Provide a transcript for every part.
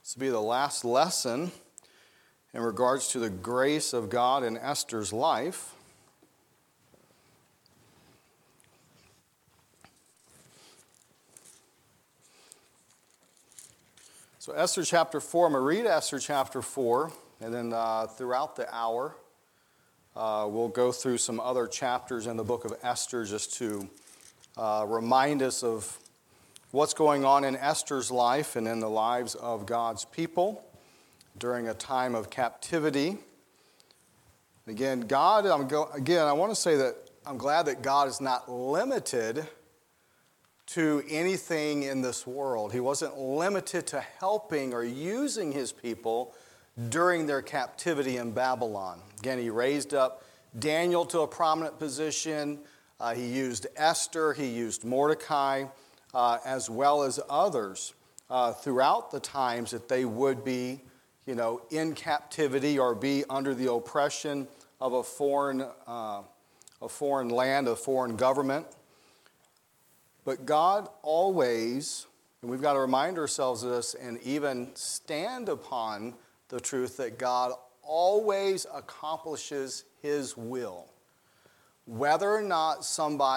This will be the last lesson in regards to the grace of God in Esther's life. So Esther chapter 4, I'm going to read Esther chapter 4, and then throughout the hour, we'll go through some other chapters in the book of Esther just to remind us of what's going on in Esther's life and in the lives of God's people during a time of captivity. Again, I want to say that I'm glad that God is not limited to anything in this world. He wasn't limited to helping or using his people during their captivity in Babylon. Again, he raised up Daniel to a prominent position. He used Esther. He used Mordecai, as well as others throughout the times that they would be, in captivity or be under the oppression of a foreign land, a foreign government. But God always, and we've got to remind ourselves of this and even stand upon the truth that God always accomplishes his will. Whether or not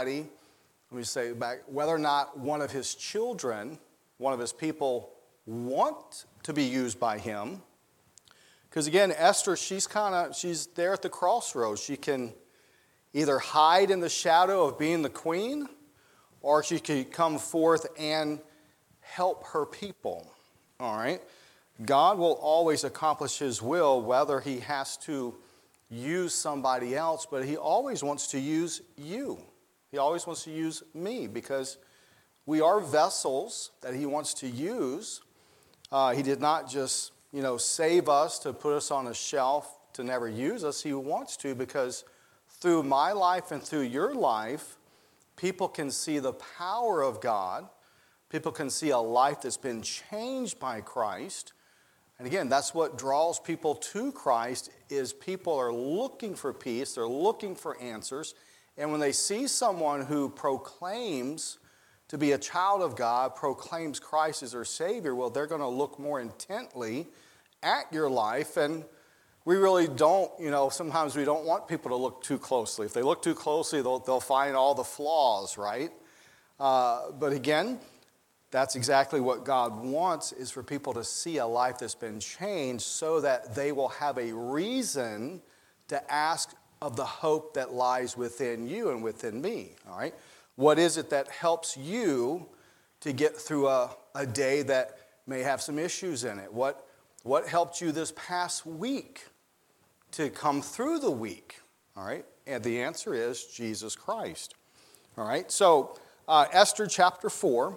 whether or not one of his children, one of his people want to be used by him. Because again, Esther, she's there at the crossroads. She can either hide in the shadow of being the queen, or she could come forth and help her people. All right? God will always accomplish his will, whether he has to use somebody else, but he always wants to use you. He always wants to use me because we are vessels that he wants to use. He did not just, save us to put us on a shelf to never use us. He wants to because through my life and through your life, people can see the power of God. People can see a life that's been changed by Christ. And again, that's what draws people to Christ is people are looking for peace. They're looking for answers. And when they see someone who proclaims to be a child of God, proclaims Christ as their Savior, well, they're going to look more intently at your life. And we really don't, sometimes we don't want people to look too closely. If they look too closely, they'll find all the flaws, right? But again, that's exactly what God wants, is for people to see a life that's been changed so that they will have a reason to ask of the hope that lies within you and within me, all right? What is it that helps you to get through a day that may have some issues in it? What helped you this past week to come through the week, all right? And the answer is Jesus Christ, all right? So Esther chapter 4,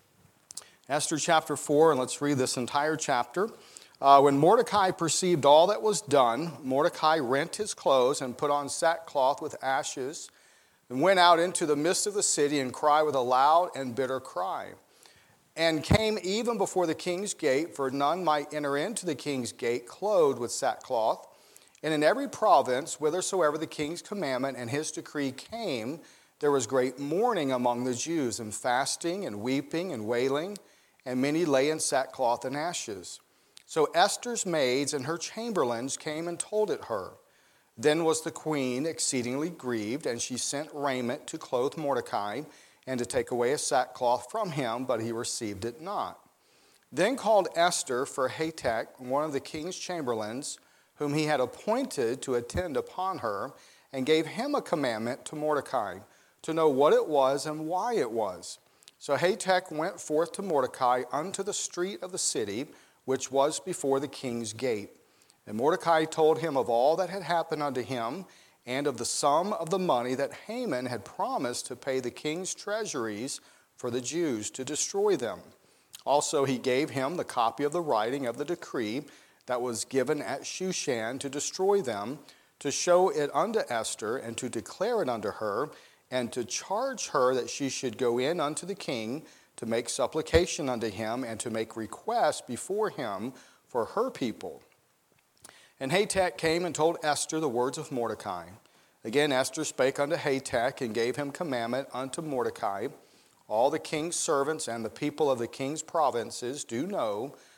and let's read this entire chapter. When Mordecai perceived all that was done, Mordecai rent his clothes and put on sackcloth with ashes and went out into the midst of the city and cried with a loud and bitter cry. And came even before the king's gate, for none might enter into the king's gate clothed with sackcloth. And in every province, whithersoever the king's commandment and his decree came, there was great mourning among the Jews, and fasting and weeping and wailing, and many lay in sackcloth and ashes. So Esther's maids and her chamberlains came and told it her. Then was the queen exceedingly grieved, and she sent raiment to clothe Mordecai and to take away a sackcloth from him, but he received it not. Then called Esther for Hatach, one of the king's chamberlains, whom he had appointed to attend upon her, and gave him a commandment to Mordecai, to know what it was and why it was. So Hatach went forth to Mordecai unto the street of the city, which was before the king's gate. And Mordecai told him of all that had happened unto him, and of the sum of the money that Haman had promised to pay the king's treasuries for the Jews to destroy them. Also he gave him the copy of the writing of the decree that was given at Shushan to destroy them, to show it unto Esther, and to declare it unto her, and to charge her that she should go in unto the king to make supplication unto him, and to make request before him for her people. And Hatach came and told Esther the words of Mordecai. Again Esther spake unto Hatach, and gave him commandment unto Mordecai. All the king's servants and the people of the king's provinces do know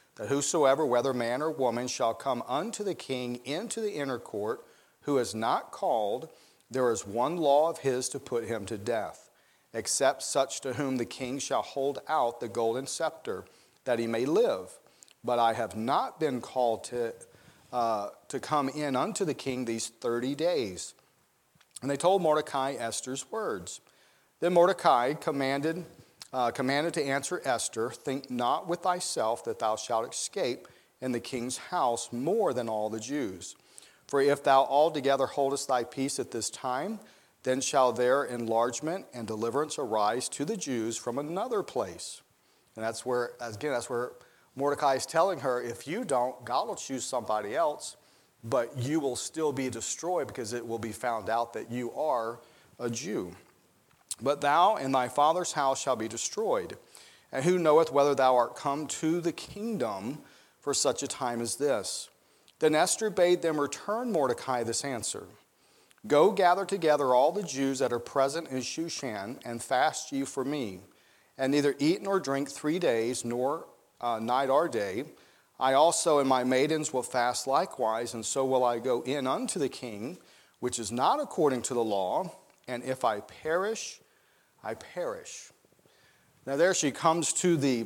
that whosoever, whether man or woman, shall come unto the king into the inner court, who is not called, there is one law of his to put him to death, except such to whom the king shall hold out the golden scepter, that he may live. But I have not been called to come in unto the king these 30 days. And they told Mordecai Esther's words. Then Mordecai commanded to answer Esther, think not with thyself that thou shalt escape in the king's house more than all the Jews. For if thou altogether holdest thy peace at this time, then shall there enlargement and deliverance arise to the Jews from another place. And that's where Mordecai is telling her, if you don't, God will choose somebody else, but you will still be destroyed because it will be found out that you are a Jew. But thou and thy father's house shall be destroyed. And who knoweth whether thou art come to the kingdom for such a time as this? Then Esther bade them return Mordecai this answer. Go gather together all the Jews that are present in Shushan, and fast ye for me, and neither eat nor drink 3 days, nor night or day. I also and my maidens will fast likewise, and so will I go in unto the king, which is not according to the law, and if I perish, I perish. Now there she comes to the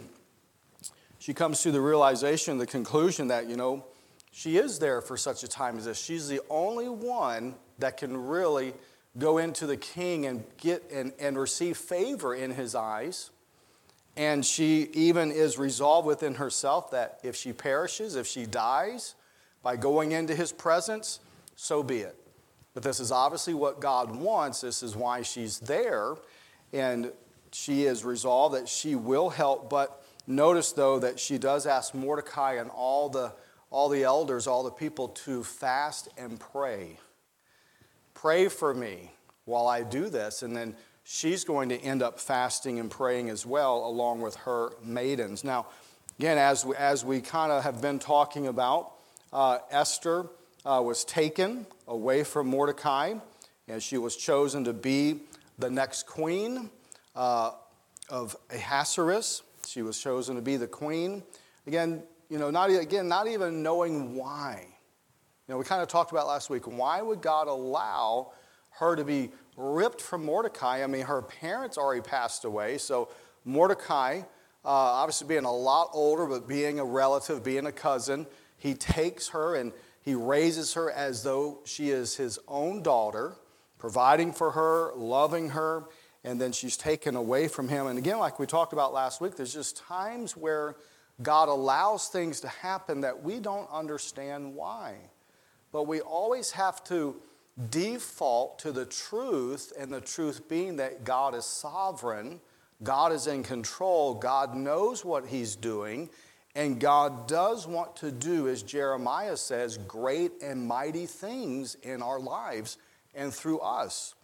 realization, the conclusion that, she is there for such a time as this. She's the only one that can really go into the king and get and receive favor in his eyes. And she even is resolved within herself that if she perishes, if she dies by going into his presence, so be it. But this is obviously what God wants. This is why she's there. And she is resolved that she will help. But notice, though, that she does ask Mordecai and all the elders, all the people to fast and pray. Pray for me while I do this. And then she's going to end up fasting and praying as well, along with her maidens. Now, again, as we kind of have been talking about, Esther was taken away from Mordecai, and she was chosen to be the next queen of Ahasuerus. She was chosen to be the queen. Again, not even knowing why. We kind of talked about last week, why would God allow her to be ripped from Mordecai? I mean, her parents already passed away, so Mordecai, obviously being a lot older, but being a relative, being a cousin, he takes her and he raises her as though she is his own daughter, providing for her, loving her, and then she's taken away from him. And again, like we talked about last week, there's just times where God allows things to happen that we don't understand why. But we always have to default to the truth, and the truth being that God is sovereign, God is in control, God knows what he's doing, and God does want to do, as Jeremiah says, great and mighty things in our lives and through us.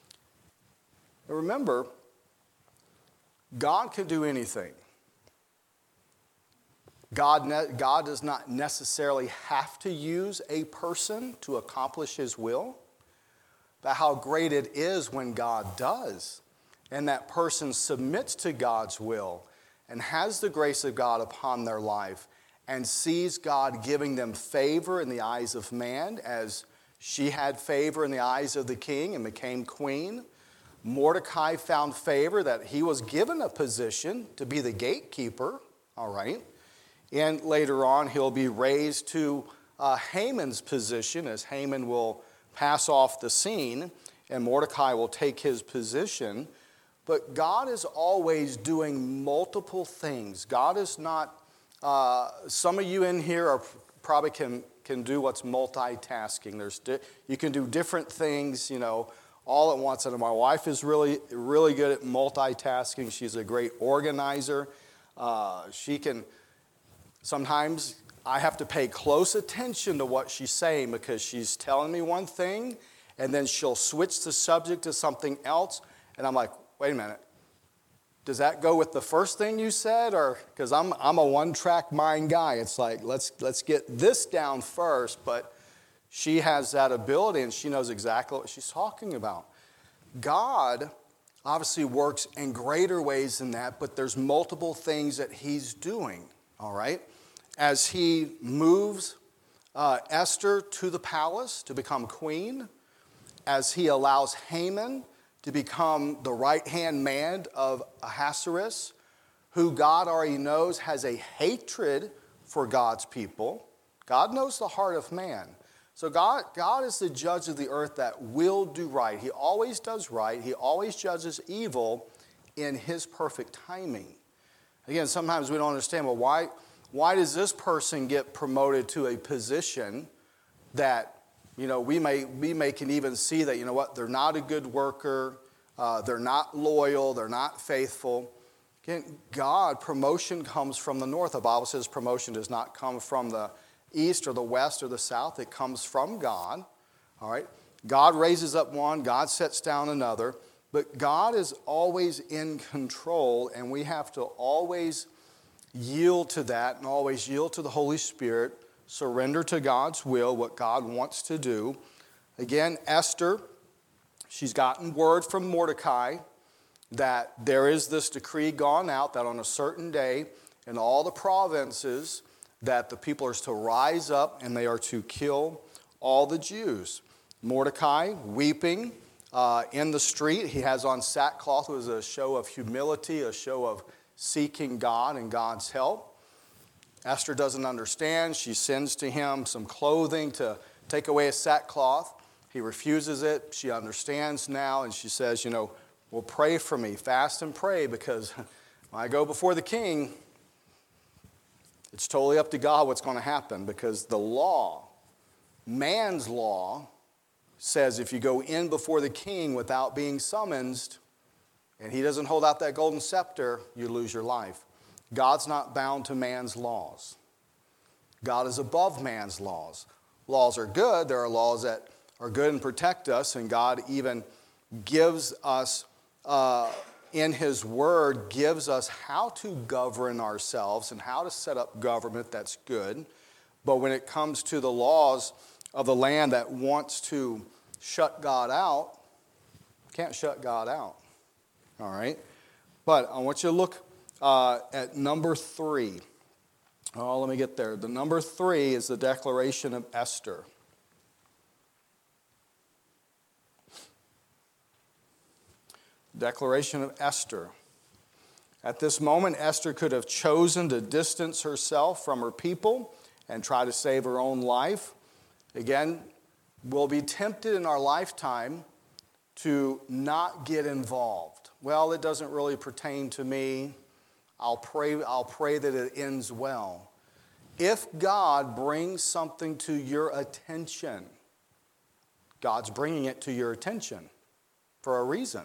Now remember, God can do anything. God does not necessarily have to use a person to accomplish his will. But how great it is when God does, and that person submits to God's will and has the grace of God upon their life and sees God giving them favor in the eyes of man, as she had favor in the eyes of the king and became queen. Mordecai found favor that he was given a position to be the gatekeeper, all right? And later on, he'll be raised to Haman's position, as Haman will pass off the scene, and Mordecai will take his position. But God is always doing multiple things. God is not, some of you in here are probably can do what's multitasking. You can do different things, all at once. And my wife is really, really good at multitasking. She's a great organizer. Sometimes I have to pay close attention to what she's saying, because she's telling me one thing and then she'll switch the subject to something else. And I'm like, wait a minute. Does that go with the first thing you said? Or because I'm a one-track mind guy. It's like, let's get this down first. But she has that ability and she knows exactly what she's talking about. God obviously works in greater ways than that, but there's multiple things that he's doing, all right? as he moves Esther to the palace to become queen, as he allows Haman to become the right-hand man of Ahasuerus, who God already knows has a hatred for God's people. God knows the heart of man. So God is the judge of the earth that will do right. He always does right. He always judges evil in his perfect timing. Again, sometimes we don't understand, well, why does this person get promoted to a position that, we may can even see that, they're not a good worker, they're not loyal, they're not faithful. Again, promotion comes from the north. The Bible says promotion does not come from the east or the west or the south. It comes from God. All right? God raises up one, God sets down another, but God is always in control, and we have to always yield to that and always yield to the Holy Spirit, surrender to God's will, what God wants to do. Again, Esther, she's gotten word from Mordecai that there is this decree gone out that on a certain day in all the provinces that the people are to rise up and they are to kill all the Jews. Mordecai, weeping in the street, he has on sackcloth. It was a show of humility, a show of seeking God and God's help. Esther doesn't understand. She sends to him some clothing to take away his sackcloth. He refuses it. She understands now, and she says, well, pray for me, fast and pray, because when I go before the king, it's totally up to God what's going to happen, because the law, man's law, says if you go in before the king without being summoned, and he doesn't hold out that golden scepter, you lose your life. God's not bound to man's laws. God is above man's laws. Laws are good. There are laws that are good and protect us, and God even gives us, in his word, gives us how to govern ourselves and how to set up government that's good. But when it comes to the laws of the land that wants to shut God out, can't shut God out. All right? But I want you to look at number 3. Oh, let me get there. The number 3 is the declaration of Esther. Declaration of Esther. At this moment, Esther could have chosen to distance herself from her people and try to save her own life. Again, we'll be tempted in our lifetime to not get involved. Well, it doesn't really pertain to me. I'll pray that it ends well. If God brings something to your attention, God's bringing it to your attention for a reason.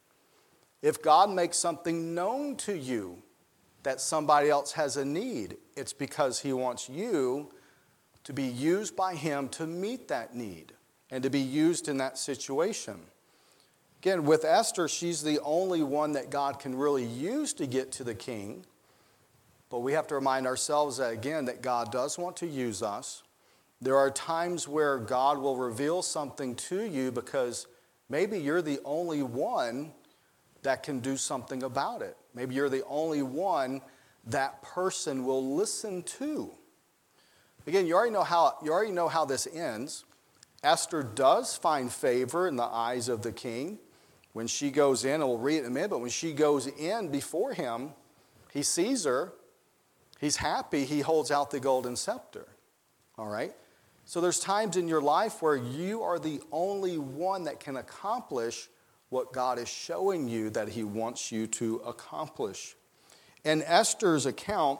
If God makes something known to you that somebody else has a need, it's because he wants you to be used by him to meet that need and to be used in that situation. Again, with Esther, she's the only one that God can really use to get to the king. But we have to remind ourselves that, again, that God does want to use us. There are times where God will reveal something to you because maybe you're the only one that can do something about it. Maybe you're the only one that person will listen to. Again, you already know how this ends. Esther does find favor in the eyes of the king. When she goes in, and we'll read it in a minute, but when she goes in before him, he sees her, he's happy, he holds out the golden scepter. All right? So there's times in your life where you are the only one that can accomplish what God is showing you that he wants you to accomplish. In Esther's account,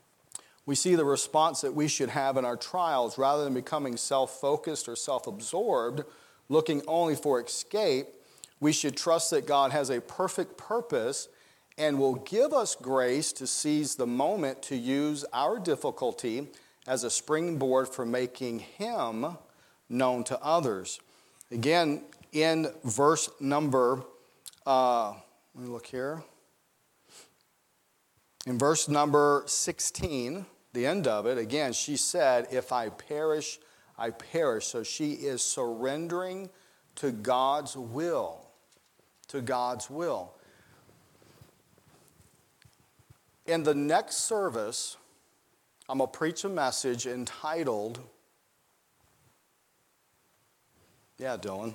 we see the response that we should have in our trials. Rather than becoming self-focused or self-absorbed, looking only for escape, we should trust that God has a perfect purpose and will give us grace to seize the moment to use our difficulty as a springboard for making him known to others. Again, in verse number, let me look here. In verse number 16, the end of it, again, she said, if I perish, I perish. So she is surrendering to God's will. To God's will. In the next service, I'm going to preach a message entitled, yeah, Dylan,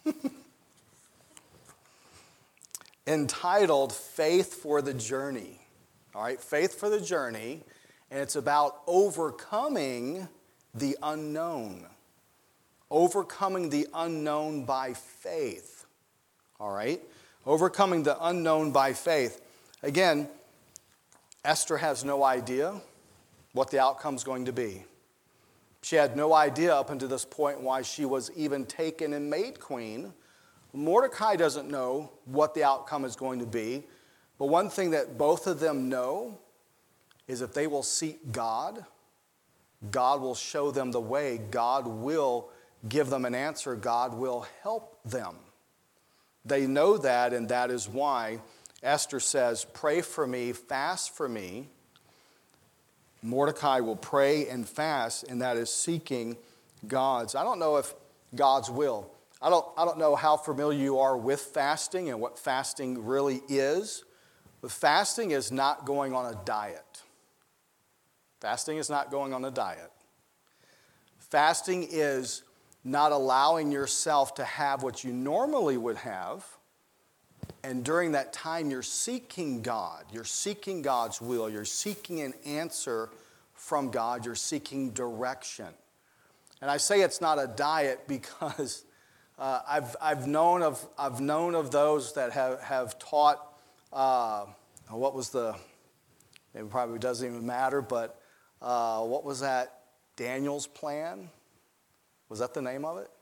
entitled Faith for the Journey. All right, Faith for the Journey, and it's about overcoming the unknown. Overcoming the unknown by faith. All right, overcoming the unknown by faith. Again, Esther has no idea what the outcome is going to be. She had no idea up until this point why she was even taken and made queen. Mordecai doesn't know what the outcome is going to be. But one thing that both of them know is if they will seek God, God will show them the way. God will give them an answer. God will help them. They know that, and that is why Esther says, pray for me, fast for me. Mordecai will pray and fast, and that is seeking God's. I don't know if God's will. I don't know how familiar you are with fasting and what fasting really is. But fasting is not going on a diet. Fasting is not going on a diet. Fasting is not allowing yourself to have what you normally would have. And during that time, you're seeking God. You're seeking God's will. You're seeking an answer from God. You're seeking direction. And I say it's not a diet because I've known of those that have taught. What was it probably doesn't even matter, but what was that? Daniel's plan? Was that the name of it?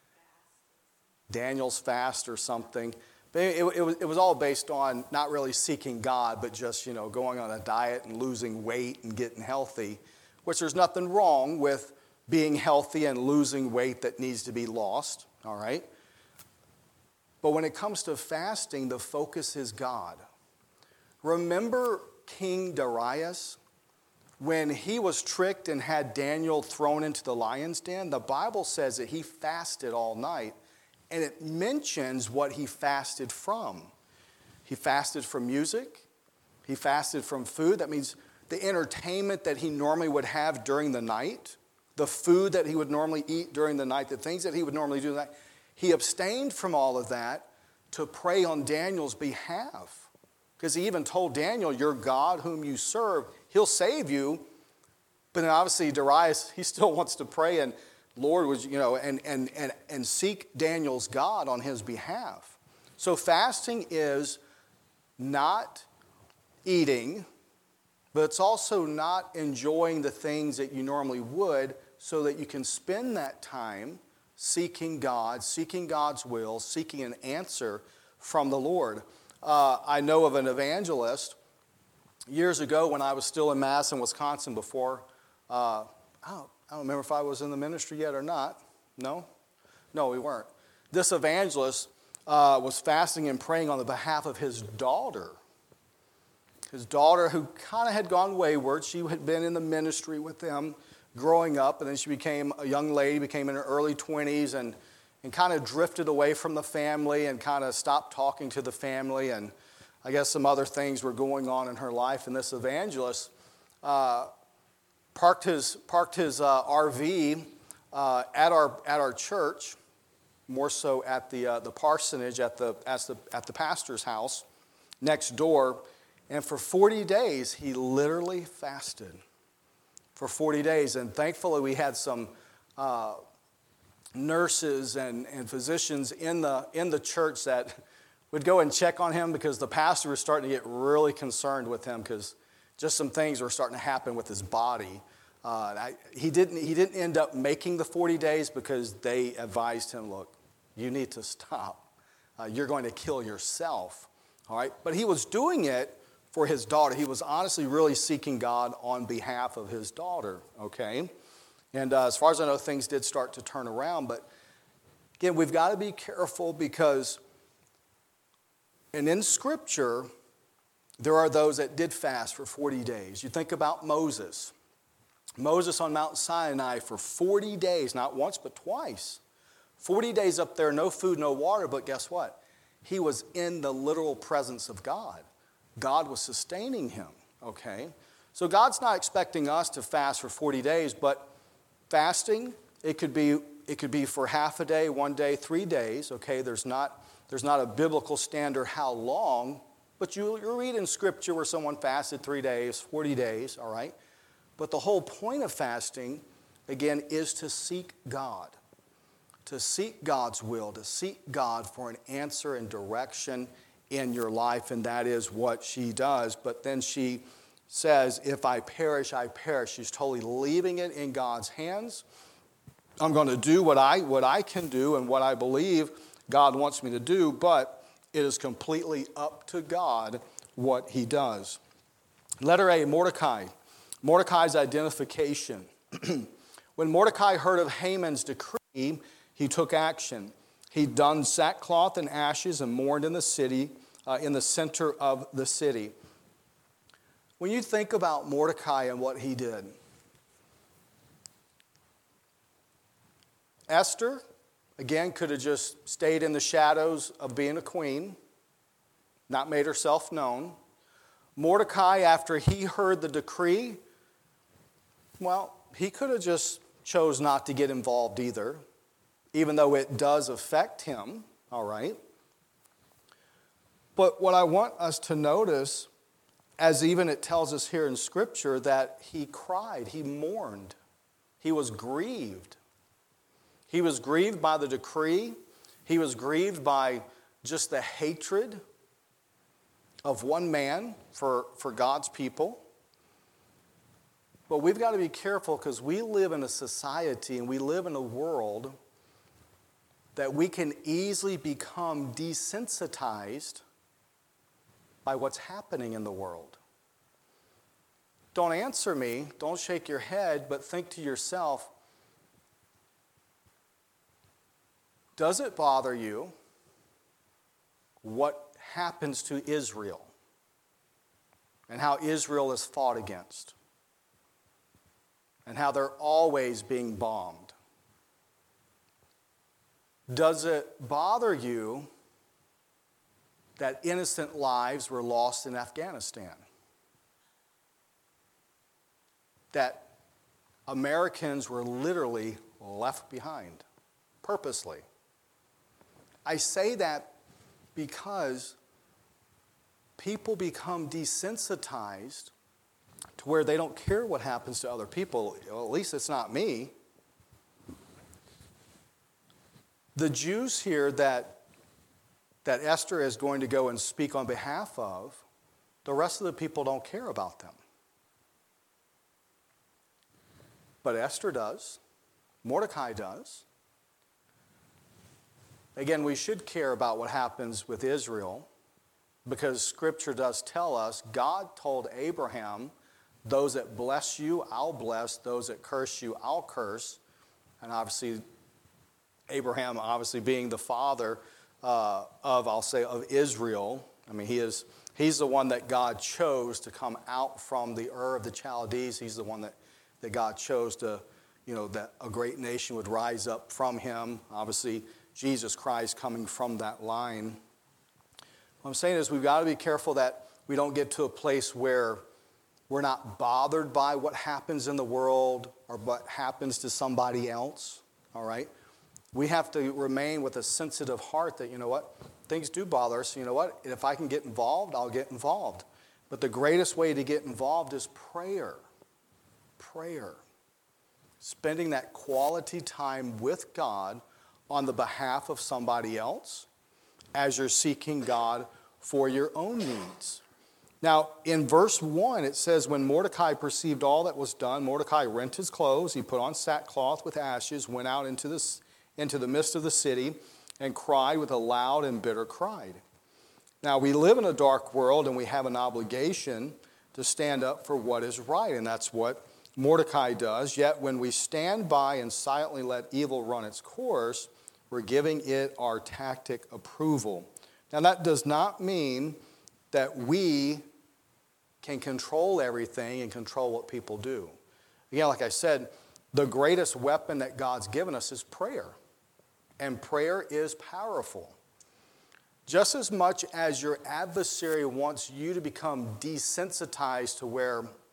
Daniel's fast or something. It was all based on not really seeking God, but just, going on a diet and losing weight and getting healthy, which there's nothing wrong with being healthy and losing weight that needs to be lost, all right? But when it comes to fasting, the focus is God. Remember King Darius? When he was tricked and had Daniel thrown into the lion's den, the Bible says that he fasted all night. And it mentions what he fasted from. He fasted from music. He fasted from food. That means the entertainment that he normally would have during the night, the food that he would normally eat during the night, the things that he would normally do at night. He abstained from all of that to pray on Daniel's behalf. Because he even told Daniel, your God whom you serve, he'll save you. But then obviously Darius, he still wants to pray and Lord was, and seek Daniel's God on his behalf. So fasting is not eating, but it's also not enjoying the things that you normally would so that you can spend that time seeking God, seeking God's will, seeking an answer from the Lord. I know of an evangelist years ago when I was still in Madison, Wisconsin before, I don't remember if I was in the ministry yet or not. No, we weren't. This evangelist was fasting and praying on the behalf of his daughter. His daughter, who kind of had gone wayward. She had been in the ministry with them growing up, and then she became a young lady, became in her early 20s, and kind of drifted away from the family and kind of stopped talking to the family. And I guess some other things were going on in her life. And this evangelist parked his RV at our church, more so at the parsonage at the pastor's house next door, and for 40 days he literally fasted for 40 days. And thankfully we had some nurses and physicians in the church that would go and check on him because the pastor was starting to get really concerned with him because just some things were starting to happen with his body. He didn't end up making the 40 days because they advised him, look, you need to stop. You're going to kill yourself. All right? But he was doing it for his daughter. He was honestly really seeking God on behalf of his daughter. Okay? And as far as I know, things did start to turn around. But again, we've got to be careful because, and in Scripture, there are those that did fast for 40 days. You think about Moses. Moses on Mount Sinai for 40 days, not once but twice. 40 days up there, no food, no water, but guess what? He was in the literal presence of God. God was sustaining him, okay? So God's not expecting us to fast for 40 days, but fasting, it could be for half a day, 1 day, 3 days, okay? There's not a biblical standard how long, but you read in Scripture where someone fasted 3 days, 40 days, all right? But the whole point of fasting, again, is to seek God. To seek God's will, to seek God for an answer and direction in your life, and that is what she does. But then she says, if I perish, I perish. She's totally leaving it in God's hands. I'm going to do what I can do and what I believe God wants me to do, but it is completely up to God what he does. Letter A, Mordecai. Mordecai's identification. When Mordecai heard of Haman's decree, he took action. He donned sackcloth and ashes and mourned in the city, in the center of the city. When you think about Mordecai and what he did, Esther, again, could have just stayed in the shadows of being a queen, not made herself known. Mordecai, after he heard the decree, well, he could have just chose not to get involved either, even though it does affect him, all right? But what I want us to notice, as even it tells us here in Scripture, that he cried, he mourned, he was grieved. He was grieved by the decree. He was grieved by just the hatred of one man for God's people. But we've got to be careful because we live in a society and we live in a world that we can easily become desensitized by what's happening in the world. Don't answer me, don't shake your head, but think to yourself, does it bother you what happens to Israel and how Israel is fought against and how they're always being bombed? Does it bother you that innocent lives were lost in Afghanistan? That Americans were literally left behind, purposely. I say that because people become desensitized to where they don't care what happens to other people. Well, at least it's not me. The Jews here that Esther is going to go and speak on behalf of, the rest of the people don't care about them. But Esther does. Mordecai does. Again, we should care about what happens with Israel because Scripture does tell us God told Abraham, those that bless you, I'll bless. Those that curse you, I'll curse. And obviously, Abraham obviously being the father of Israel. I mean, he's the one that God chose to come out from the Ur of the Chaldees. He's the one that God chose to, that a great nation would rise up from him. Obviously, Jesus Christ coming from that line. What I'm saying is we've got to be careful that we don't get to a place where we're not bothered by what happens in the world or what happens to somebody else, all right? We have to remain with a sensitive heart that, things do bother us. You know what? If I can get involved, I'll get involved. But the greatest way to get involved is prayer. Prayer. Spending that quality time with God on the behalf of somebody else as you're seeking God for your own needs. Now, in verse 1, it says, when Mordecai perceived all that was done, Mordecai rent his clothes, he put on sackcloth with ashes, went out into the midst of the city, and cried with a loud and bitter cry. Now, we live in a dark world, and we have an obligation to stand up for what is right, and that's what Mordecai does. Yet, when we stand by and silently let evil run its course, we're giving it our tacit approval. Now, that does not mean that we can control everything and control what people do. Again, like I said, the greatest weapon that God's given us is prayer. And prayer is powerful. Just as much as your adversary wants you to become desensitized to where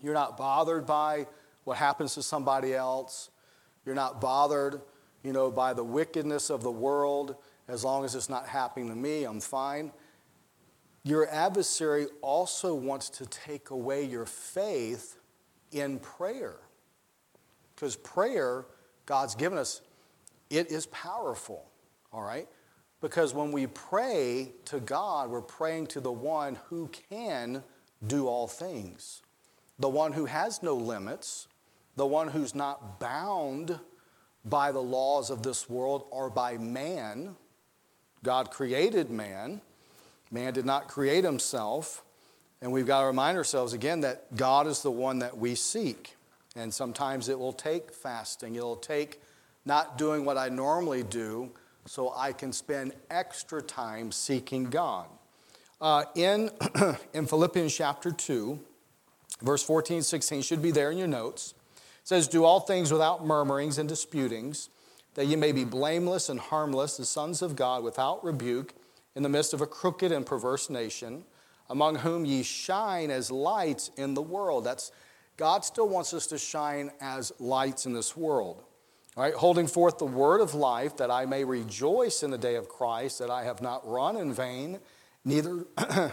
You're not bothered by what happens to somebody else. You're not bothered, by the wickedness of the world. As long as it's not happening to me, I'm fine. Your adversary also wants to take away your faith in prayer. Because prayer, God's given us, it is powerful, all right? Because when we pray to God, we're praying to the one who can do all things, the one who has no limits, the one who's not bound by the laws of this world or by man. God created man. Man did not create himself. And we've got to remind ourselves again that God is the one that we seek. And sometimes it will take fasting. It'll take not doing what I normally do so I can spend extra time seeking God. In Philippians chapter 2, verse 14 and 16, should be there in your notes. It says, do all things without murmurings and disputings, that ye may be blameless and harmless, the sons of God, without rebuke, in the midst of a crooked and perverse nation, among whom ye shine as lights in the world. God still wants us to shine as lights in this world. All right, holding forth the word of life, that I may rejoice in the day of Christ, that I have not run in vain, neither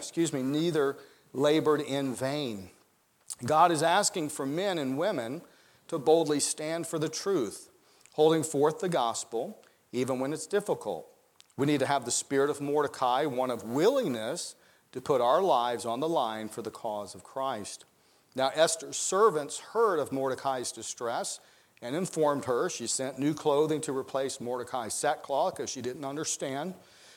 labored in vain. God is asking for men and women to boldly stand for the truth, holding forth the gospel, even when it's difficult. We need to have the spirit of Mordecai, one of willingness to put our lives on the line for the cause of Christ. Now Esther's servants heard of Mordecai's distress and informed her. She sent new clothing to replace Mordecai's sackcloth because she didn't understand.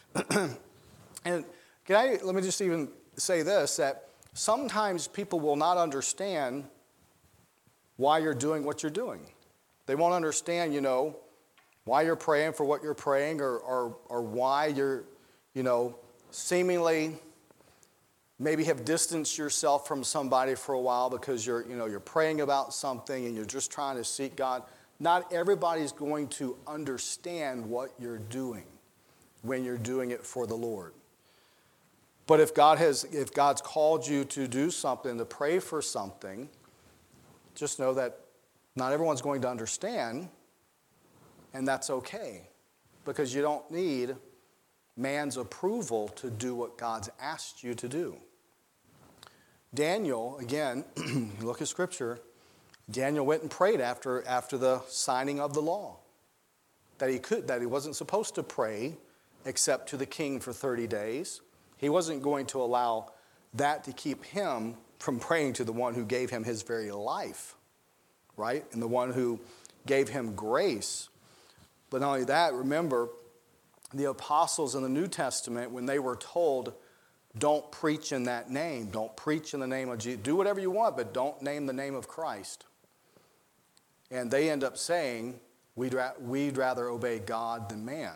And let me just even say this, that sometimes people will not understand why you're doing what you're doing. They won't understand, why you're praying for what you're praying, or why you're, seemingly maybe have distanced yourself from somebody for a while because you're praying about something and you're just trying to seek God. Not everybody's going to understand what you're doing when you're doing it for the Lord. But if God's called you to do something, to pray for something, just know that not everyone's going to understand, and that's okay, because you don't need man's approval to do what God's asked you to do. Daniel, again, you look at Scripture, Daniel went and prayed after the signing of the law, that he wasn't supposed to pray except to the king for 30 days. He wasn't going to allow that to keep him from praying to the one who gave him his very life, right? And the one who gave him grace. But not only that, remember, the apostles in the New Testament, when they were told, don't preach in that name, don't preach in the name of Jesus, do whatever you want, but don't name the name of Christ. And they end up saying, we'd rather obey God than man.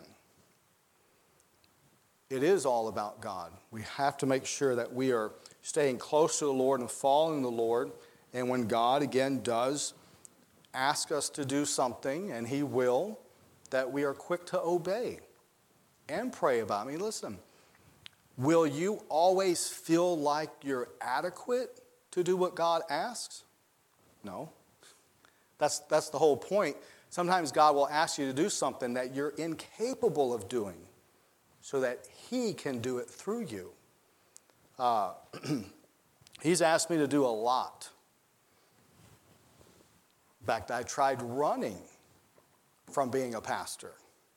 It is all about God. We have to make sure that we are staying close to the Lord and following the Lord. And when God, again, does ask us to do something, and He will, that we are quick to obey and pray about it. I mean, listen, will you always feel like you're adequate to do what God asks? No. That's the whole point. Sometimes God will ask you to do something that you're incapable of doing so that He can do it through you. He's asked me to do a lot. In fact, I tried running from being a pastor.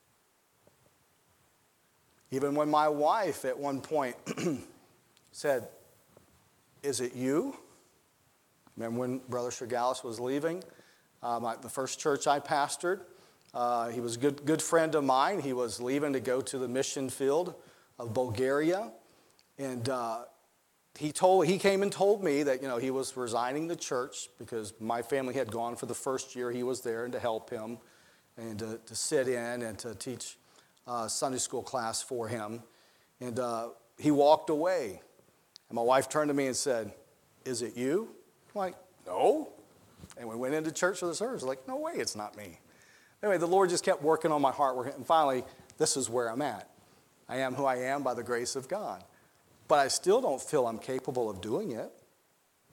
Even when my wife at one point said, "Is it you?" Remember when Brother Shigalis was leaving? The first church I pastored, he was a good friend of mine. He was leaving to go to the mission field of Bulgaria. And he came and told me that, he was resigning the church because my family had gone for the first year he was there, and to help him and to sit in and to teach Sunday school class for him. And he walked away. And my wife turned to me and said, "Is it you?" I'm like, "No." And we went into church for the service. Like, no way, it's not me. Anyway, the Lord just kept working on my heart. And finally, this is where I'm at. I am who I am by the grace of God. But I still don't feel I'm capable of doing it.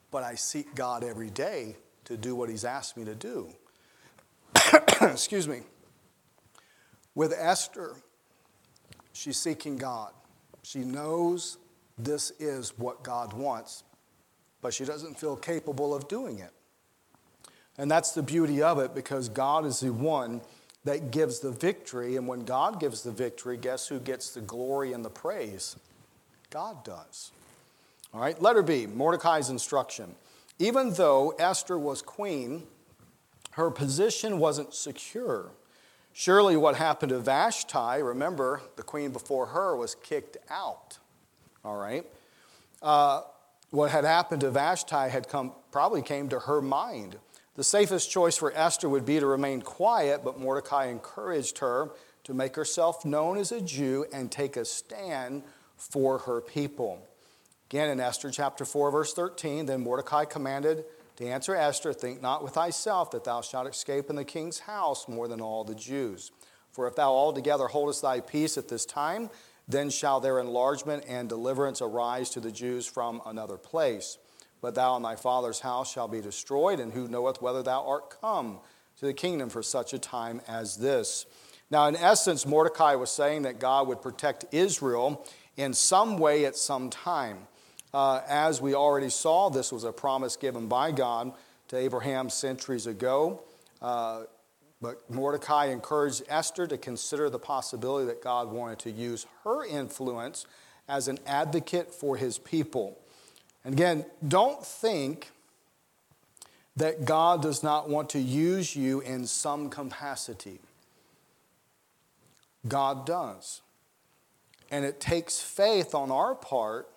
but I seek God every day to do what he's asked me to do. Excuse me. With Esther, she's seeking God. She knows this is what God wants, but she doesn't feel capable of doing it. And that's the beauty of it, because God is the one that gives the victory. And when God gives the victory, guess who gets the glory and the praise? God does. All right, letter B, Mordecai's instruction. Even though Esther was queen, her position wasn't secure. Surely what happened to Vashti, remember, the queen before her was kicked out. All right? What had happened to Vashti probably came to her mind. The safest choice for Esther would be to remain quiet, but Mordecai encouraged her to make herself known as a Jew and take a stand for her people. Again, in Esther chapter 4, verse 13, then Mordecai commanded to answer Esther, think not with thyself that thou shalt escape in the king's house more than all the Jews. For if thou altogether holdest thy peace at this time, then shall their enlargement and deliverance arise to the Jews from another place. But thou and thy father's house shall be destroyed, and who knoweth whether thou art come to the kingdom for such a time as this? Now, in essence, Mordecai was saying that God would protect Israel in some way at some time. As we already saw, this was a promise given by God to Abraham centuries ago. But Mordecai encouraged Esther to consider the possibility that God wanted to use her influence as an advocate for his people. And again, don't think that God does not want to use you in some capacity. God does. And it takes faith on our part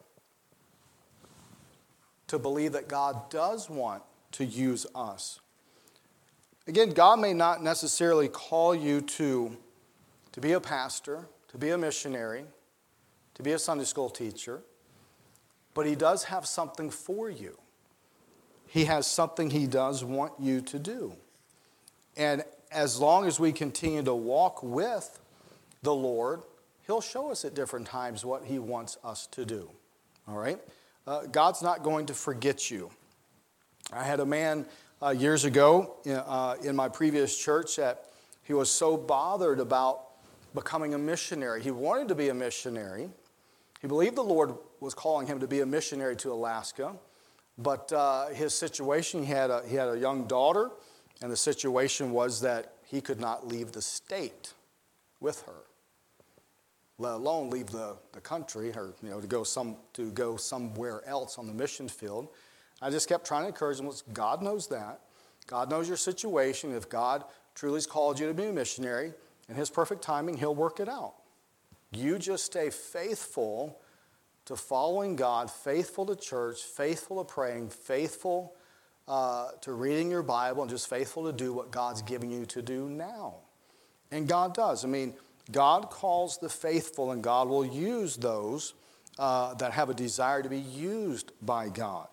to believe that God does want to use us. Again, God may not necessarily call you to be a pastor, to be a missionary, to be a Sunday school teacher, but he does have something for you. He has something he does want you to do. And as long as we continue to walk with the Lord, he'll show us at different times what he wants us to do. All right? God's not going to forget you. I had a man years ago in my previous church that he was so bothered about becoming a missionary. He wanted to be a missionary. He believed the Lord was calling him to be a missionary to Alaska, but his situation, he had a young daughter, and the situation was that he could not leave the state with her, let alone leave the country, or to go somewhere else on the mission field. I just kept trying to encourage him. God knows that. God knows your situation. If God truly has called you to be a missionary, in his perfect timing, he'll work it out. You just stay faithful to following God, faithful to church, faithful to praying, faithful to reading your Bible, and just faithful to do what God's giving you to do now. And God does. I mean, God calls the faithful, and God will use those that have a desire to be used by God.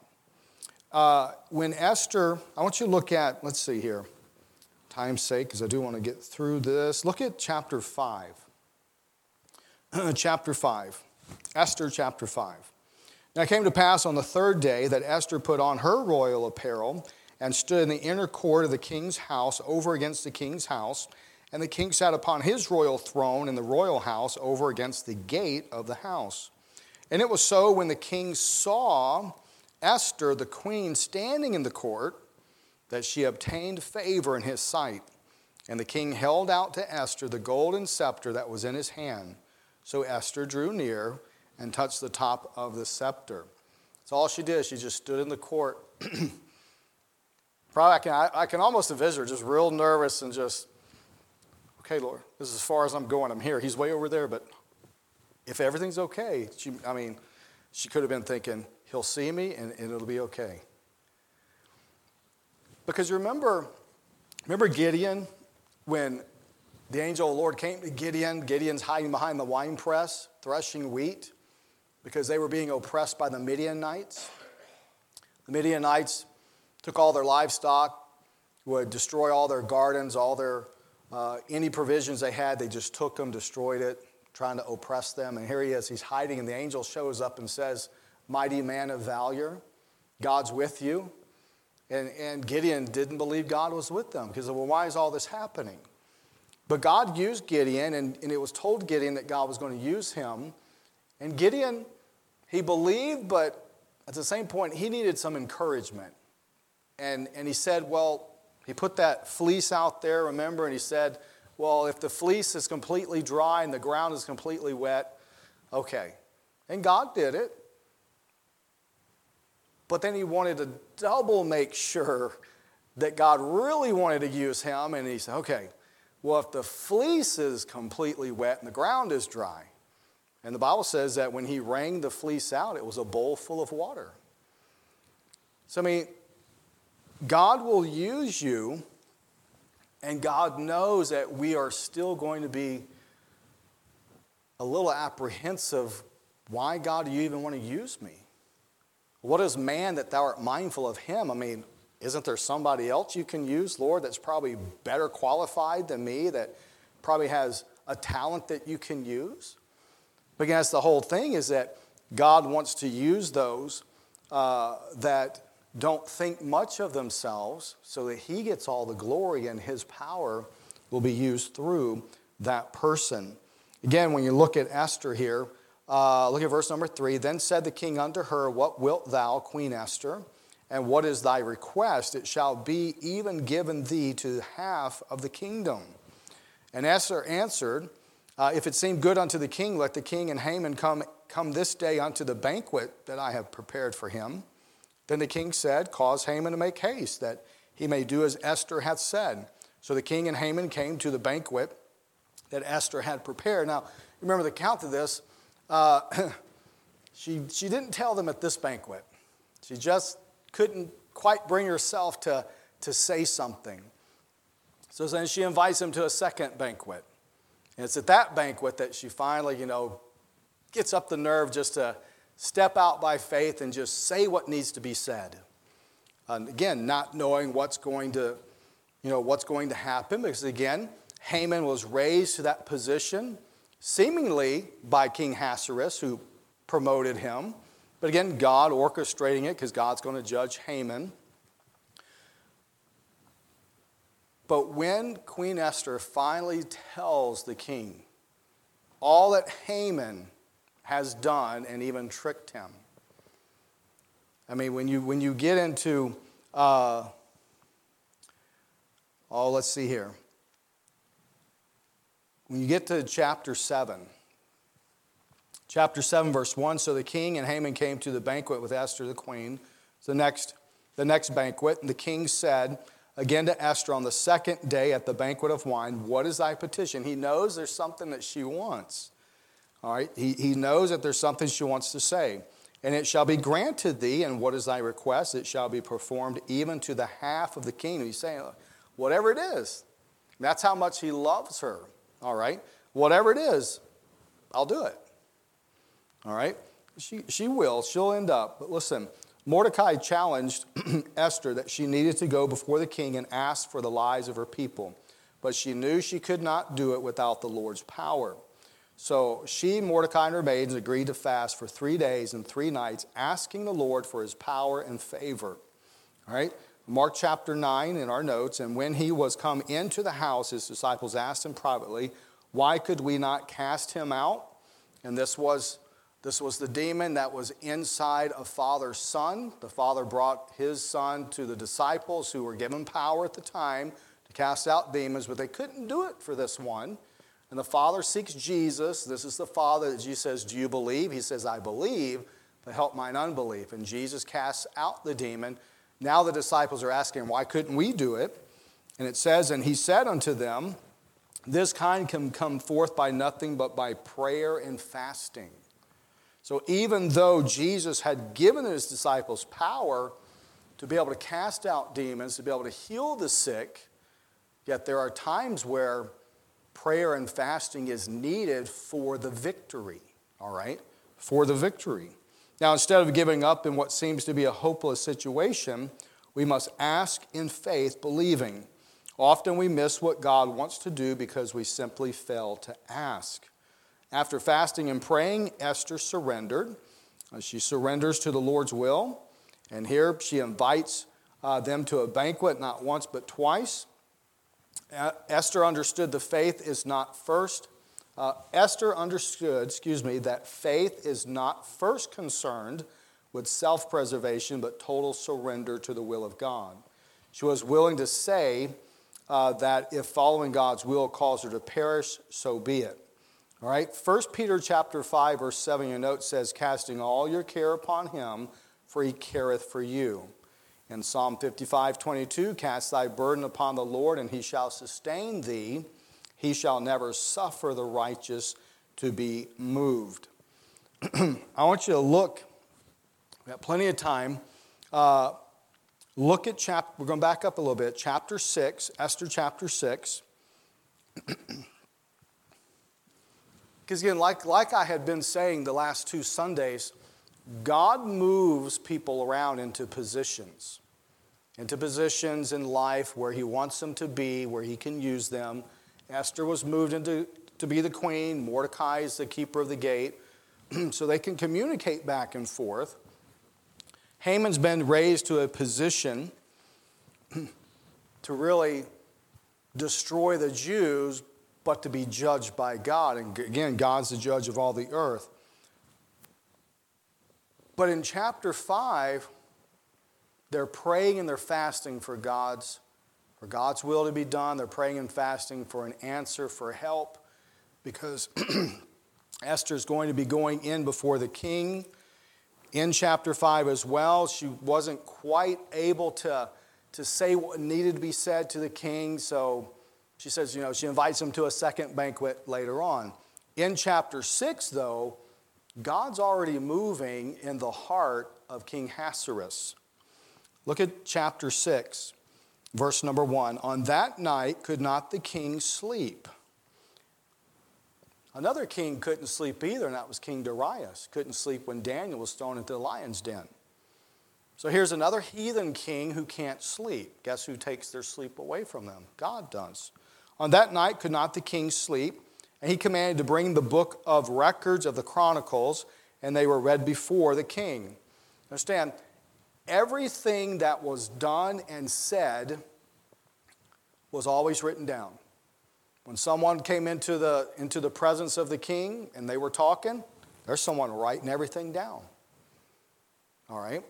When Esther, I want you to look at, let's see here, time's sake, because I do want to get through this. Look at chapter 5. Chapter 5. Esther chapter 5. Now it came to pass on the third day that Esther put on her royal apparel and stood in the inner court of the king's house over against the king's house. And the king sat upon his royal throne in the royal house over against the gate of the house. And it was so when the king saw Esther, the queen, standing in the court, that she obtained favor in his sight. And the king held out to Esther the golden scepter that was in his hand. So Esther drew near and touched the top of the scepter. That's all she did. She just stood in the court. Probably I can almost envision her just real nervous and just, okay, Lord, this is as far as I'm going. I'm here. He's way over there, but if everything's okay, she could have been thinking, he'll see me and it'll be okay. Because remember Gideon, when the angel of the Lord came to Gideon, Gideon's hiding behind the winepress, threshing wheat, because they were being oppressed by the Midianites. The Midianites took all their livestock, would destroy all their gardens, all their any provisions they had, they just took them, destroyed it, trying to oppress them. And here he is, he's hiding, and the angel shows up and says, mighty man of valor. God's with you. And Gideon didn't believe God was with them because, well, why is all this happening? But God used Gideon, and it was told Gideon that God was going to use him. And Gideon, he believed, but at the same point, he needed some encouragement. And he said, well, he put that fleece out there, remember, and he said, well, if the fleece is completely dry and the ground is completely wet, okay. And God did it. But then he wanted to double make sure that God really wanted to use him. And he said, okay, well, if the fleece is completely wet and the ground is dry, and the Bible says that when he wrung the fleece out, it was a bowl full of water. So, I mean, God will use you, and God knows that we are still going to be a little apprehensive. Why, God, do you even want to use me? What is man that thou art mindful of him? I mean, isn't there somebody else you can use, Lord, that's probably better qualified than me, that probably has a talent that you can use? But again, that's the whole thing, is that God wants to use those that don't think much of themselves so that he gets all the glory and his power will be used through that person. Again, when you look at Esther here, look at verse number 3. Then said the king unto her, what wilt thou, Queen Esther? And what is thy request? It shall be even given thee to half of the kingdom. And Esther answered, if it seem good unto the king, let the king and Haman come this day unto the banquet that I have prepared for him. Then the king said, cause Haman to make haste, that he may do as Esther hath said. So the king and Haman came to the banquet that Esther had prepared. Now, remember the count of this. She didn't tell them at this banquet. She just couldn't quite bring herself to say something. So then she invites him to a second banquet. And it's at that banquet that she finally, gets up the nerve just to step out by faith and just say what needs to be said. And again, not knowing what's going to happen, because again, Haman was raised to that position seemingly by King Ahasuerus, who promoted him. But again, God orchestrating it, because God's going to judge Haman. But when Queen Esther finally tells the king all that Haman has done and even tricked him. I mean, when you get into, let's see here. When you get to chapter 7, verse 1, so the king and Haman came to the banquet with Esther the queen. It's the next banquet. And the king said again to Esther on the second day at the banquet of wine, what is thy petition? He knows there's something that she wants. All right, he knows that there's something she wants to say. And it shall be granted thee, and what is thy request? It shall be performed even to the half of the kingdom. He's saying, whatever it is. That's how much he loves her. All right, whatever it is, I'll do it. All right, she'll end up. But listen, Mordecai challenged Esther that she needed to go before the king and ask for the lives of her people. But she knew she could not do it without the Lord's power. So she, Mordecai, and her maidens agreed to fast for 3 days and 3 nights, asking the Lord for his power and favor. All right, Mark chapter 9 in our notes, and when he was come into the house, his disciples asked him privately, why could we not cast him out? And this was the demon that was inside a father's son. The father brought his son to the disciples who were given power at the time to cast out demons, but they couldn't do it for this one. And the father seeks Jesus. This is the father that Jesus says, do you believe? He says, I believe, but help mine unbelief. And Jesus casts out the demon. Now the disciples are asking, why couldn't we do it? And it says, and he said unto them, this kind can come forth by nothing but by prayer and fasting. So even though Jesus had given his disciples power to be able to cast out demons, to be able to heal the sick, yet there are times where prayer and fasting is needed for the victory, all right? For the victory. Now, instead of giving up in what seems to be a hopeless situation, we must ask in faith, believing. Often we miss what God wants to do because we simply fail to ask. After fasting and praying, Esther surrendered. She surrenders to the Lord's will. And here she invites them to a banquet, not once but twice. Esther understood the faith is not first. Esther understood, that faith is not first concerned with self-preservation, but total surrender to the will of God. She was willing to say that if following God's will caused her to perish, so be it. All right, 1 Peter chapter 5, verse 7, your note says, casting all your care upon him, for he careth for you. In Psalm 55:22, cast thy burden upon the Lord, and he shall sustain thee. He shall never suffer the righteous to be moved. I want you to look. We have plenty of time. Look at we're going back up a little bit. Chapter 6, Esther chapter 6. Because again, like I had been saying the last 2 Sundays, God moves people around into positions in life where he wants them to be, where he can use them. Esther was moved to be the queen. Mordecai is the keeper of the gate. So they can communicate back and forth. Haman's been raised to a position to really destroy the Jews, but to be judged by God. And again, God's the judge of all the earth. But in chapter 5, they're praying and they're fasting for God's will to be done. They're praying and fasting for an answer, for help, because Esther's going to be going in before the king. In chapter 5 as well, she wasn't quite able to say what needed to be said to the king, so she says, she invites him to a second banquet later on. In chapter 6, though, God's already moving in the heart of King Ahasuerus. Look at chapter 6, verse number 1. On that night could not the king sleep. Another king couldn't sleep either, and that was King Darius. Couldn't sleep when Daniel was thrown into the lion's den. So here's another heathen king who can't sleep. Guess who takes their sleep away from them? God does. On that night could not the king sleep, and he commanded to bring the book of records of the Chronicles, and they were read before the king. Understand, everything that was done and said was always written down. When someone came into the presence of the king and they were talking, there's someone writing everything down. All right?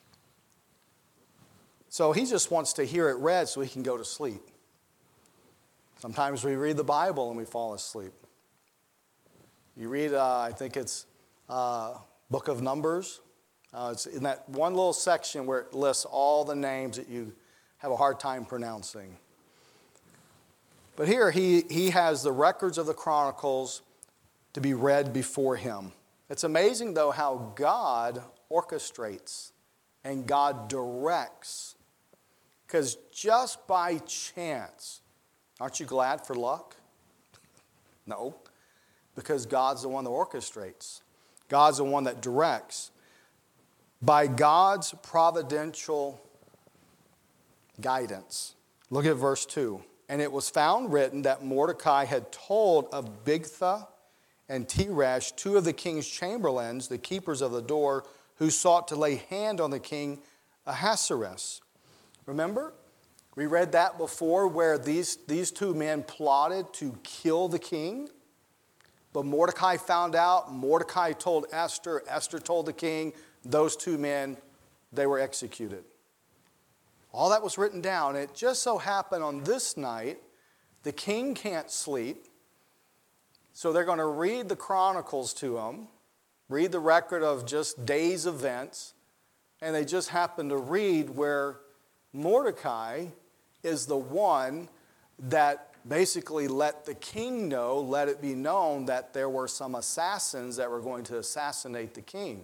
So he just wants to hear it read so he can go to sleep. Sometimes we read the Bible and we fall asleep. You read, I think it's Book of Numbers. It's in that one little section where it lists all the names that you have a hard time pronouncing. But here he has the records of the Chronicles to be read before him. It's amazing, though, how God orchestrates and God directs. Because just by chance, aren't you glad for luck? No, because God's the one that orchestrates. God's the one that directs. By God's providential guidance. Look at verse 2. And it was found written that Mordecai had told of Bigtha and Teresh, 2 of the king's chamberlains, the keepers of the door, who sought to lay hand on the king Ahasuerus. Remember? We read that before, where these 2 men plotted to kill the king. But Mordecai found out. Mordecai told Esther. Esther told the king. Those 2 men, they were executed. All that was written down. It just so happened on this night, the king can't sleep. So they're going to read the Chronicles to him, read the record of just days' events, and they just happen to read where Mordecai is the one that basically let the king know, let it be known that there were some assassins that were going to assassinate the king.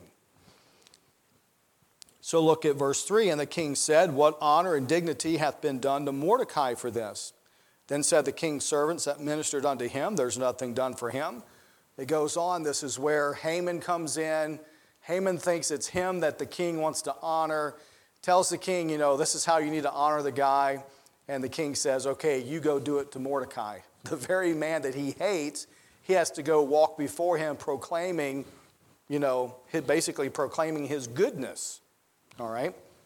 So look at verse 3. And the king said, what honor and dignity hath been done to Mordecai for this? Then said the king's servants that ministered unto him, there's nothing done for him. It goes on. This is where Haman comes in. Haman thinks it's him that the king wants to honor. Tells the king, this is how you need to honor the guy. And the king says, okay, you go do it to Mordecai. The very man that he hates, he has to go walk before him proclaiming, basically proclaiming his goodness. All right?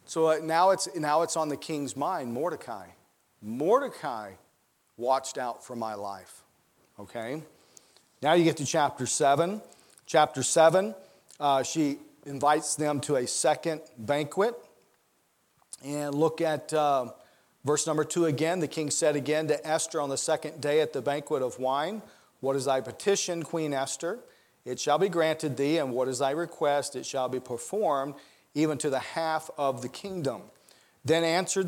So now it's on the king's mind, Mordecai. Mordecai watched out for my life. Okay? Now you get to chapter 7. Chapter 7, she invites them to a second banquet. And look at verse number 2 again. The king said again to Esther on the second day at the banquet of wine, "What is thy petition, Queen Esther? It shall be granted thee, and what is thy request? It shall be performed, even to the half of the kingdom." Then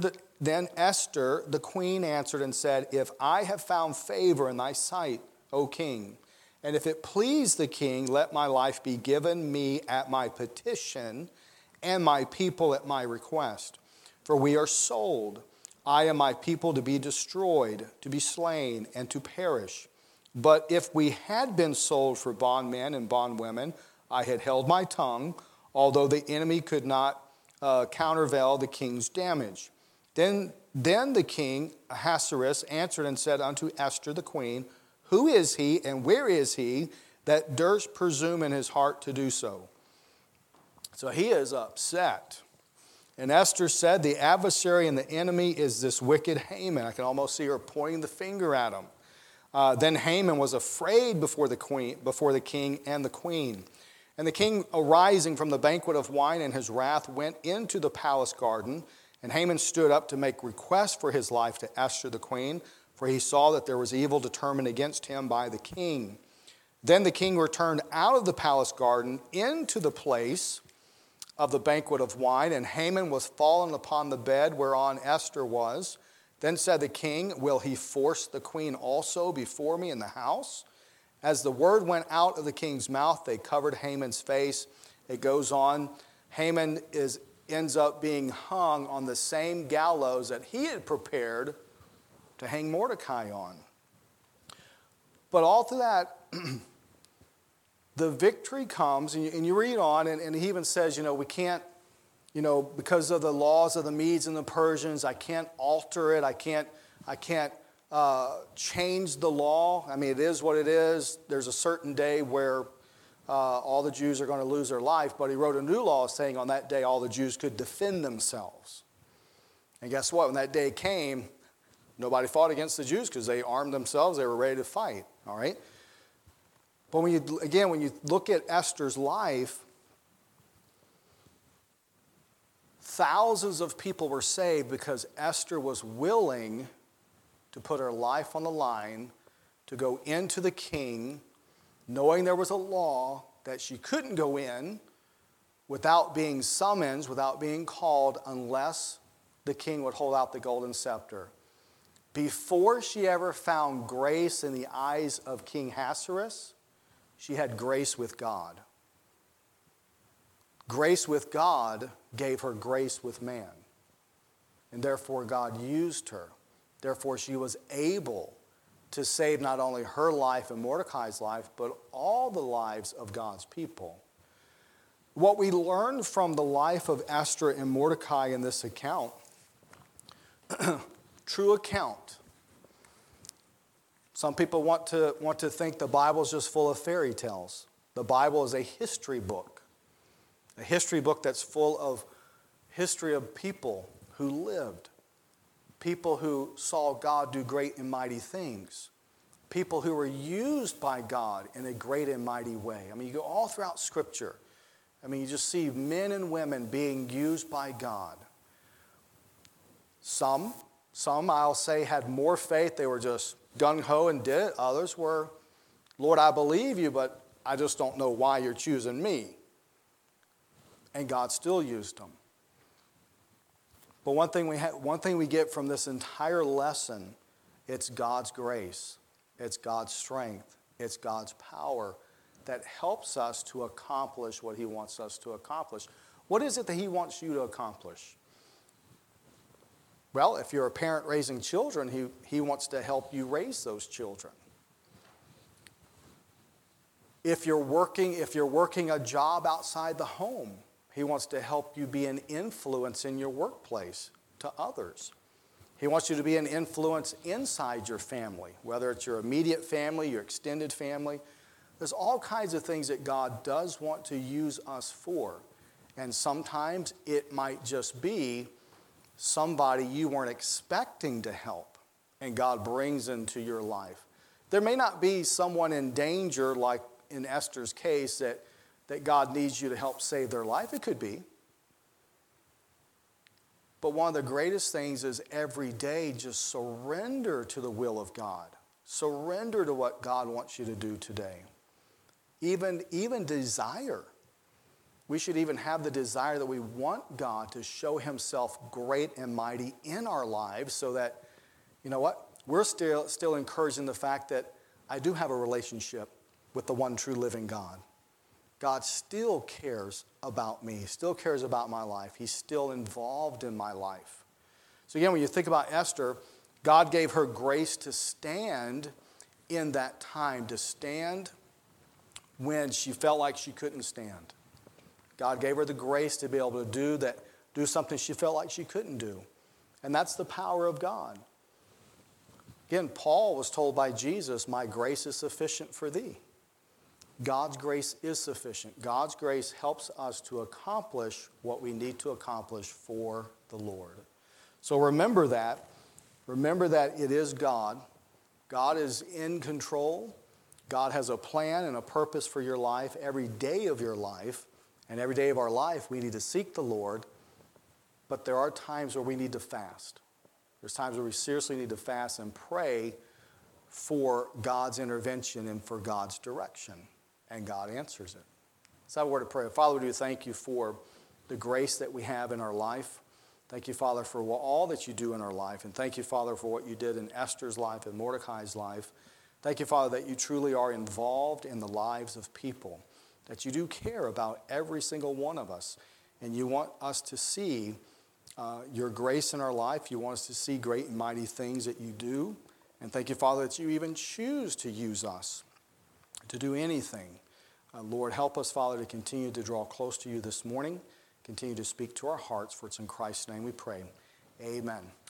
Esther, the queen, answered and said, "If I have found favor in thy sight, O king, and if it please the king, let my life be given me at my petition, and my people at my request. For we are sold, I and my people, to be destroyed, to be slain, and to perish. But if we had been sold for bondmen and bondwomen, I had held my tongue, although the enemy could not countervail the king's damage." Then the king Ahasuerus answered and said unto Esther the queen, "Who is he and where is he that durst presume in his heart to do so?" So he is upset. And Esther said, "The adversary and the enemy is this wicked Haman." I can almost see her pointing the finger at him. Then Haman was afraid before the king and the queen. And the king, arising from the banquet of wine in his wrath, went into the palace garden. And Haman stood up to make request for his life to Esther the queen, for he saw that there was evil determined against him by the king. Then the king returned out of the palace garden into the place of the banquet of wine, and Haman was fallen upon the bed whereon Esther was. Then said the king, "Will he force the queen also before me in the house?" As the word went out of the king's mouth, they covered Haman's face. It goes on. Haman ends up being hung on the same gallows that he had prepared to hang Mordecai on. But all through that, the victory comes, and you read on, and he even says, we can't, because of the laws of the Medes and the Persians, I can't alter it. I can't change the law. I mean, it is what it is. There's a certain day where all the Jews are going to lose their life, but he wrote a new law saying on that day all the Jews could defend themselves. And guess what? When that day came, nobody fought against the Jews because they armed themselves. They were ready to fight, all right? But when you look at Esther's life, thousands of people were saved because Esther was willing to put her life on the line, to go into the king, knowing there was a law that she couldn't go in without being summoned, without being called, unless the king would hold out the golden scepter. Before she ever found grace in the eyes of King Ahasuerus, she had grace with God. Grace with God gave her grace with man. And therefore God used her. Therefore she was able to save not only her life and Mordecai's life, but all the lives of God's people. What we learn from the life of Esther and Mordecai in this account, true account. Some people want to think the Bible is just full of fairy tales. The Bible is a history book that's full of history of people who lived, people who saw God do great and mighty things, people who were used by God in a great and mighty way. I mean, you go all throughout Scripture. I mean, you just see men and women being used by God. Some I'll say had more faith. They were just gung-ho and did it. Others were, "Lord, I believe you, but I just don't know why you're choosing me." And God still used them. But one thing we get from this entire lesson, it's God's grace, it's God's strength, it's God's power that helps us to accomplish what He wants us to accomplish. What is it that He wants you to accomplish? Well, if you're a parent raising children, He wants to help you raise those children. If you're working a job outside the home, He wants to help you be an influence in your workplace to others. He wants you to be an influence inside your family, whether it's your immediate family, your extended family. There's all kinds of things that God does want to use us for. And sometimes it might just be somebody you weren't expecting to help, and God brings into your life. There may not be someone in danger, like in Esther's case, that God needs you to help save their life. It could be. But one of the greatest things is every day just surrender to the will of God. Surrender to what God wants you to do today. Even desire. We should even have the desire that we want God to show himself great and mighty in our lives so that, you know what? We're still encouraging the fact that I do have a relationship with the one true living God. God still cares about me, still cares about my life. He's still involved in my life. So again, when you think about Esther, God gave her grace to stand in that time, to stand when she felt like she couldn't stand. God gave her the grace to be able to do something she felt like she couldn't do. And that's the power of God. Again, Paul was told by Jesus, my grace is sufficient for thee. God's grace is sufficient. God's grace helps us to accomplish what we need to accomplish for the Lord. So remember that. Remember that it is God. God is in control. God has a plan and a purpose for your life every day of your life. And every day of our life, we need to seek the Lord. But there are times where we need to fast. There's times where we seriously need to fast and pray for God's intervention and for God's direction. And God answers it. Let's have a word of prayer. Father, we do thank you for the grace that we have in our life. Thank you, Father, for all that you do in our life. And thank you, Father, for what you did in Esther's life and Mordecai's life. Thank you, Father, that you truly are involved in the lives of people, that you do care about every single one of us. And you want us to see your grace in our life. You want us to see great and mighty things that you do. And thank you, Father, that you even choose to use us to do anything. Lord, help us, Father, to continue to draw close to you this morning. Continue to speak to our hearts, for it's in Christ's name we pray. Amen.